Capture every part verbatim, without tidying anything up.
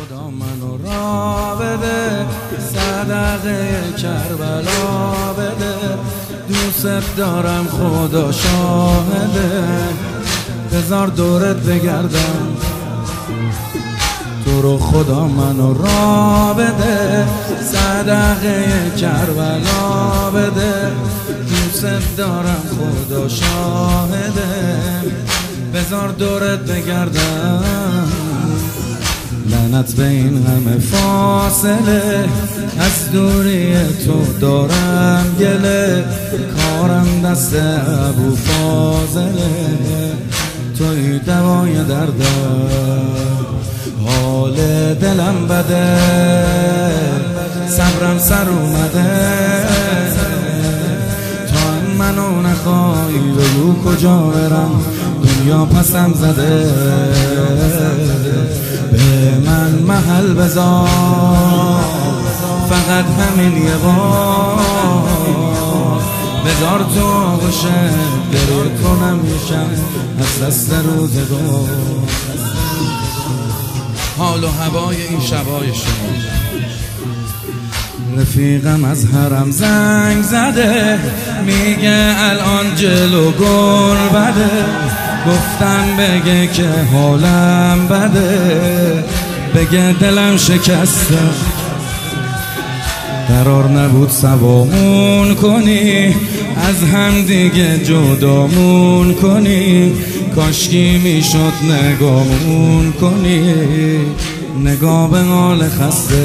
خدا منو را بده، صدقه کربلا بده، دوست دارم خدا شاهده، بذار دورت بگردم تو رو خدا منو را بده، صدقه کربلا بده، دوست دارم خدا شاهده، بذار دورت بگردم. لعنت به این همه فاصله، از دوری تو دارم گله، کارم دست ابو فاضله، توی دوای دردم، حال دلم بده، صبرم سر اومده، تا منو نخوای بگو کجا برم، دنیا پسم زده، به من محل بذار، فقط همین یه بار، بذار تو آغوشت گریه کنم میشم از دست روزگار. حال و هوای این شبای شما، رفیقم از حرم زنگ زده، میگه الان جلو گل بده، گفتم بگه که حالم بده، بگه دلم شکسته، قرار نبود سوامون کنی، از هم دیگه جدامون کنی، کاشکی میشد نگامون کنی، نگاه به حال خسته،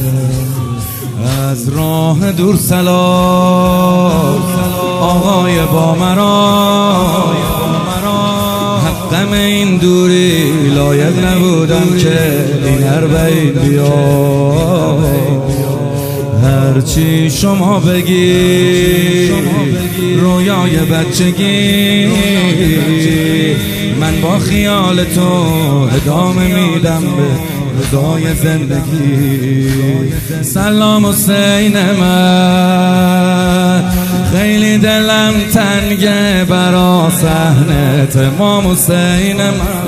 از راه دور سلام آقای با مرا، حقم این دوری لایق نبودم که این اربعین بیا، هرچی شما بگی رویای بچگی، من با خیال تو ادامه میدم به رضای زندگی. سلام حسین من، خیلی دلم تنگه برا صحنه امام حسین من،